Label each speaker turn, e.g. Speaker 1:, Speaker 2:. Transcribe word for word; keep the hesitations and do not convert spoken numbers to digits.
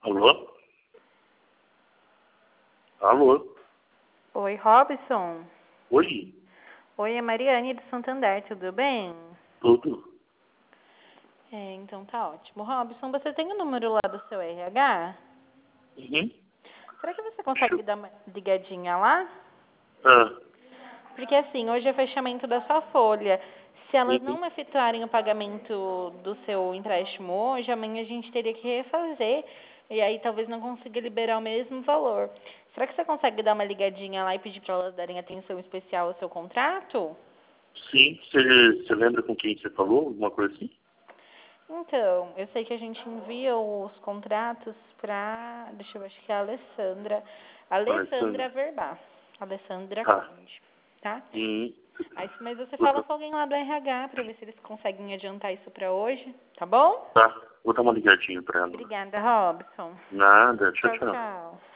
Speaker 1: Alô? Alô?
Speaker 2: Oi, Robson.
Speaker 1: Oi?
Speaker 2: Oi, é Mariane do Santander, tudo bem?
Speaker 1: Tudo?
Speaker 2: É, então tá ótimo. Robson, você tem o número lá do seu R H?
Speaker 1: Uhum.
Speaker 2: Será que você
Speaker 1: Deixa
Speaker 2: consegue
Speaker 1: eu...
Speaker 2: dar uma ligadinha lá?
Speaker 1: Ah,
Speaker 2: Porque assim, hoje é fechamento da sua folha. Se elas
Speaker 1: uhum.
Speaker 2: não efetuarem o pagamento do seu empréstimo hoje, amanhã a gente teria que refazer. E aí talvez não consiga liberar o mesmo valor. Será que você consegue dar uma ligadinha lá e pedir para elas darem atenção especial ao seu contrato?
Speaker 1: Sim, você, você lembra com quem você falou? Alguma coisa assim?
Speaker 2: Então, eu sei que a gente envia os contratos para, deixa eu ver, acho que é a Alessandra,
Speaker 1: Alessandra.
Speaker 2: Alessandra Verbá, Alessandra
Speaker 1: Tá.
Speaker 2: Conde, tá?
Speaker 1: Hum.
Speaker 2: Aí, mas você
Speaker 1: Vou
Speaker 2: fala
Speaker 1: dar-
Speaker 2: com alguém lá do R H para ver se eles conseguem adiantar isso para hoje, tá bom?
Speaker 1: Tá. Vou dar uma ligadinha pra ela.
Speaker 2: Obrigada, Robson.
Speaker 1: Nada. Tchau,
Speaker 2: Tchau,
Speaker 1: tchau.
Speaker 2: tchau.